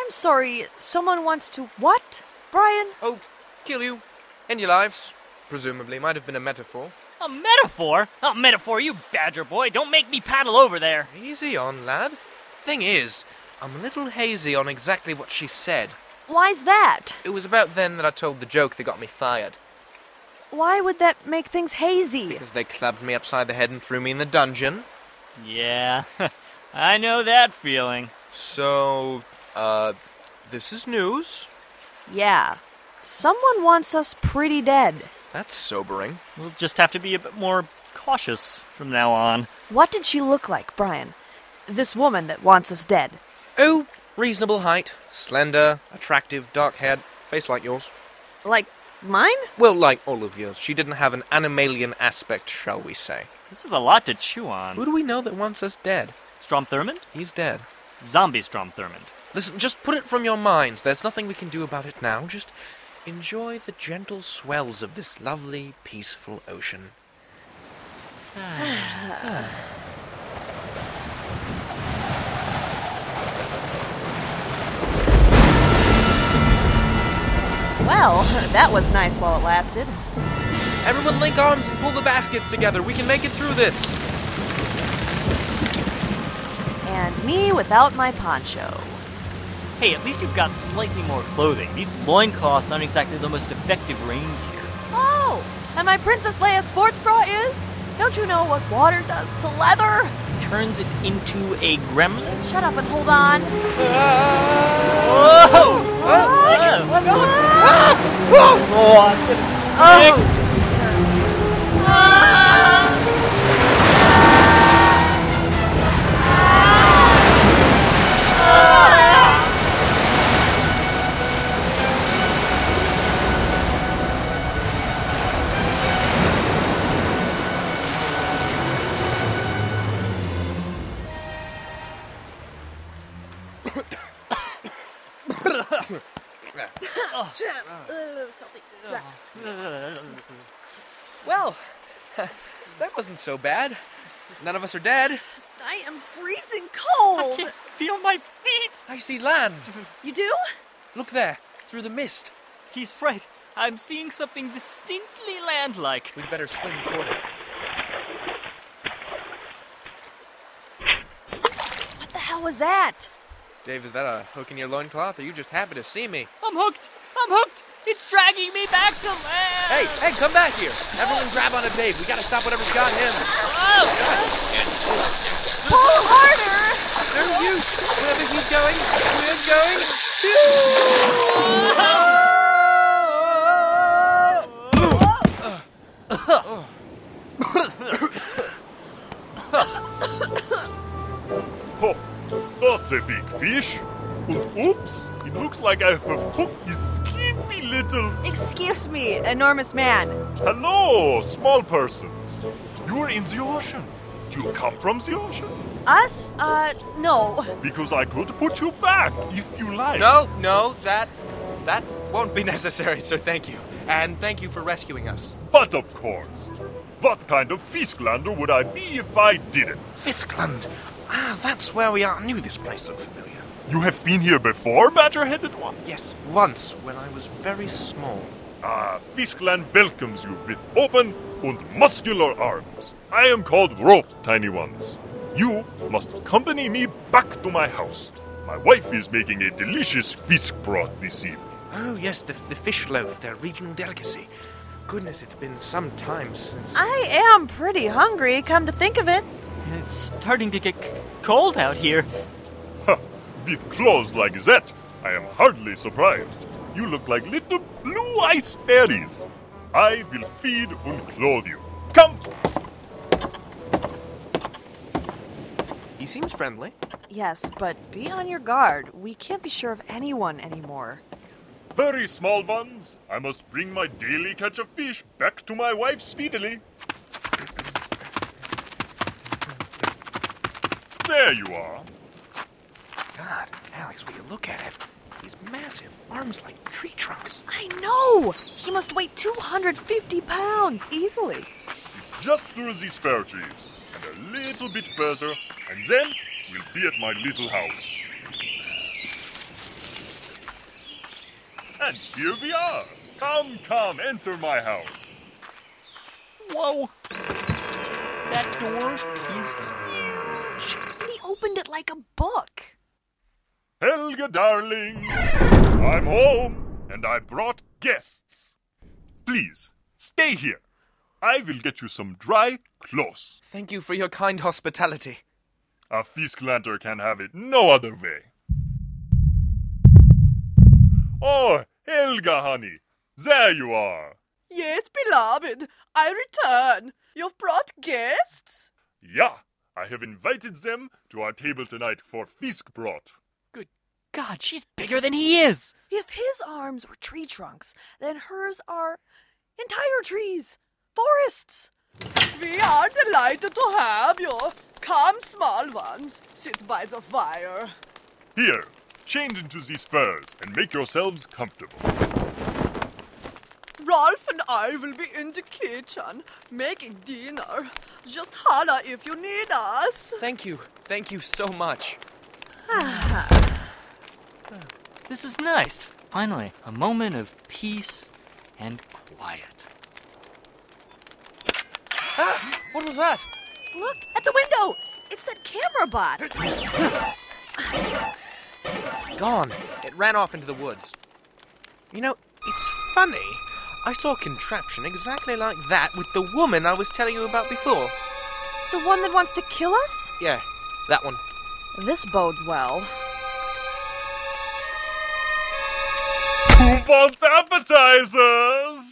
I'm sorry, someone wants to what, Brian? Oh, kill you. End your lives. Presumably. Might have been a metaphor. A metaphor? A metaphor, you badger boy. Don't make me paddle over there. Easy on, lad. Thing is, I'm a little hazy on exactly what she said. Why's that? It was about then that I told the joke that got me fired. Why would that make things hazy? Because they clubbed me upside the head and threw me in the dungeon. Yeah, I know that feeling. So, this is news. Yeah. Someone wants us pretty dead. That's sobering. We'll just have to be a bit more cautious from now on. What did she look like, Brian? This woman that wants us dead. Oh, reasonable height. Slender, attractive, dark-haired, face like yours. Like mine? Well, like all of yours. She didn't have an animalian aspect, shall we say. This is a lot to chew on. Who do we know that wants us dead? Strom Thurmond? He's dead. Zombie Strom Thurmond. Listen, just put it from your minds. There's nothing we can do about it now. Just enjoy the gentle swells of this lovely, peaceful ocean. Well, that was nice while it lasted. Everyone link arms and pull the baskets together. We can make it through this. And me without my poncho. Hey, at least you've got slightly more clothing. These loincloths aren't exactly the most effective rain gear. Oh, and my Princess Leia sports bra is? Don't you know what water does to leather? Turns it into a gremlin? Shut up and hold on. Whoa! Well, that wasn't so bad. None of us are dead. I am freezing cold. I can't feel my feet. I see land. You do? Look there, through the mist. He's right. I'm seeing something distinctly land-like. We'd better swim toward it. What the hell was that? Dave, is that a hook in your loincloth, or are you just happy to see me? I'm hooked. I'm hooked. It's dragging me back to land. Hey, come back here. Everyone grab onto Dave. We gotta stop whatever's got him. Pull harder! No use. Wherever he's going, we're going too. Oh, that's a big fish. And oops, it looks like I have hooked his sleepy little... Excuse me, enormous man. Hello, small person. You're in the ocean. You come from the ocean? Us? No. Because I could put you back if you like. No, that won't be necessary, sir. Thank you. And thank you for rescuing us. But of course. What kind of Fisklander would I be if I didn't? Fiskland. Ah, that's where we are. I knew this place looked familiar. You have been here before, badger-headed one? Yes, once, when I was very small. Fiskland welcomes you with open and muscular arms. I am called Rolf, tiny ones. You must accompany me back to my house. My wife is making a delicious fisk broth this evening. Oh, yes, the fish loaf, their regional delicacy. Goodness, it's been some time since... I am pretty hungry, come to think of it. It's starting to get cold out here. Ha! With clothes like that, I am hardly surprised. You look like little blue ice fairies. I will feed and clothe you. Come! He seems friendly. Yes, but be on your guard. We can't be sure of anyone anymore. Very small ones. I must bring my daily catch of fish back to my wife speedily. There you are. God, Alex, will you look at it? He's massive, arms like tree trunks. I know! He must weigh 250 pounds, easily. Just through these fir trees, and a little bit further, and then we'll be at my little house. And here we are. Come, enter my house. Whoa! That door is huge. And he opened it like a book. Helga, darling, I'm home, and I brought guests. Please, stay here. I will get you some dry clothes. Thank you for your kind hospitality. A Fisklanter can have it no other way. Oh, Helga, honey, there you are. Yes, beloved, I return. You've brought guests? Yeah, I have invited them to our table tonight for Fiskbrot. Good God, she's bigger than he is! If his arms were tree trunks, then hers are entire trees, forests. We are delighted to have you. Come, small ones, sit by the fire. Here, change into these furs and make yourselves comfortable. Rolf and I will be in the kitchen making dinner. Just holler if you need us. Thank you so much. This is nice. Finally, a moment of peace and quiet. Ah, what was that? Look, at the window! It's that camera bot. It's gone. It ran off into the woods. You know, it's funny. I saw a contraption exactly like that with the woman I was telling you about before. The one that wants to kill us? Yeah, that one. This bodes well. Who wants appetizers?